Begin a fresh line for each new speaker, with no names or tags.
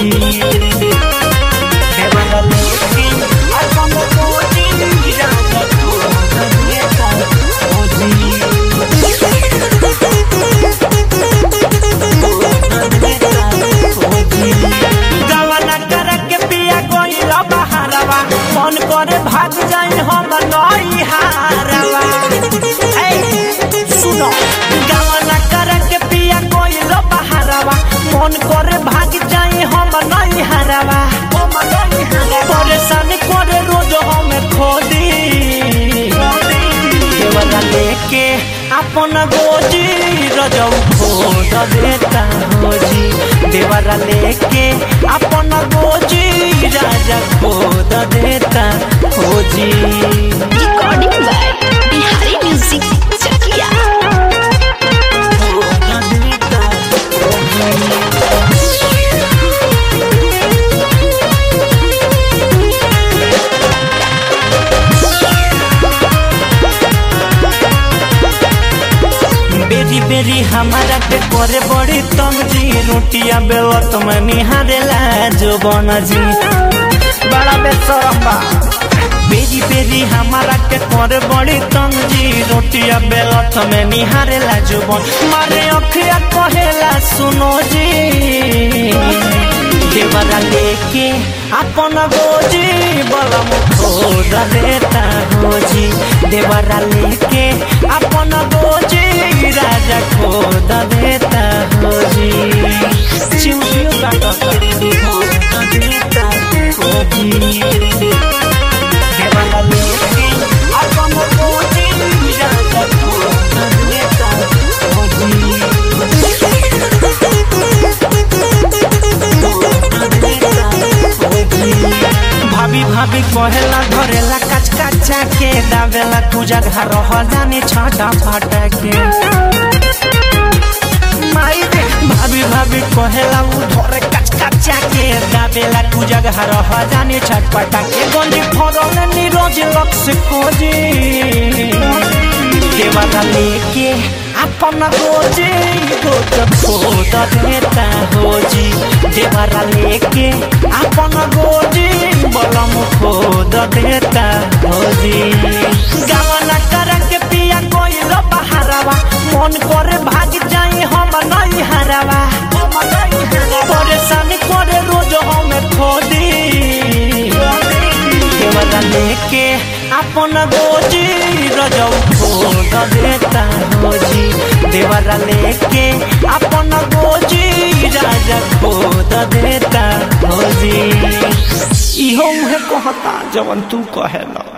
खोजी देवरा लेके अपन खोजी राजा खोद देता खोजी गवना करके पिया गइला बहारवा मन करे भाग जाए हम नई हारवा सुनो गवना करके पिया गइला बहारवा मन करे भाग जाए हम नई हारवा परेशान करे रोज हम खोदी देवरा लेके अपन गोजी रजौ खोद देता खोजी देवरा लेके अपन गोजी राजा खोद देता खोजी
recording by Bihari music Chakia
बेरी बेरी हमारा पे करे बड़ी तंग जी रोटिया बेलत में निहारेला जो बन जी बड़ा बेशरम बा बेरी बेरी हमारा के करे बड़ी तंग जी रोटिया बेलत में निहारेला जो बन मारे अखिया कहेला सुनो जी देवरा लेके अपन गोजी बलम खोद देता गोजी देवरा लेके अपन गोजी राजा खोद देता खोजी चिउटियो काटता खोद देता खोजी देवरा लेके अपन गोजी राजा खोद देता खोजी भाभी भाभी कहेला धरेला कच कचा के दावेला पूजा घर जानी छाटा फाटा के माई रे भाभी भाभी कहेला उ धरे कच कचा के दावेला पूजा घर जानी छटपटा के गंजी फरल निरोज लक्ष्य खोजी देवरा लेके अपन गोजी गोद खोद देता खोजी देवरा लेके अपन गोजी बलम खोद देता खोजी गवना करके पिया गइल बहारवा मन करे भाग जाए हम नई हारवा परेशान करे रोज हम खोदी देवरा लेके अपन गोजी रजौ खोद देता खोजी देवरा लेके अपन गोजी राजा खोद देता खोजी इहो उहे कहता जवन तू कहेला।